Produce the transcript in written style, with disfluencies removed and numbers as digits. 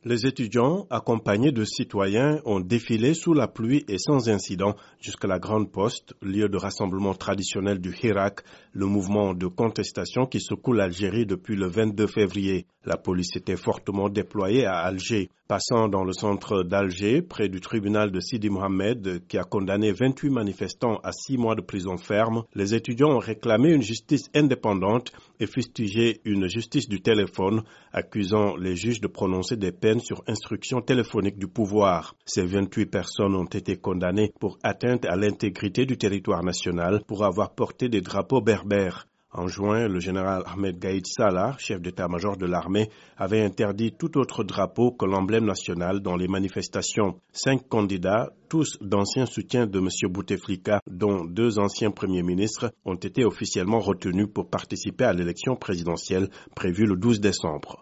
Les étudiants, accompagnés de citoyens, ont défilé sous la pluie et sans incident jusqu'à la Grande Poste, lieu de rassemblement traditionnel du Hirak, le mouvement de contestation qui secoue l'Algérie depuis le 22 février. La police était fortement déployée à Alger. Passant dans le centre d'Alger, près du tribunal de Sidi Mohamed, qui a condamné 28 manifestants à 6 mois de prison ferme, les étudiants ont réclamé une justice indépendante et fustigé une justice du téléphone, accusant les juges de prononcer des peines sur instruction téléphonique du pouvoir. Ces 28 personnes ont été condamnées pour atteinte à l'intégrité du territoire national pour avoir porté des drapeaux berbères. En juin, le général Ahmed Gaïd Salah, chef d'état-major de l'armée, avait interdit tout autre drapeau que l'emblème national dans les manifestations. 5 candidats, tous d'anciens soutiens de M. Bouteflika, dont 2 anciens premiers ministres, ont été officiellement retenus pour participer à l'élection présidentielle prévue le 12 décembre.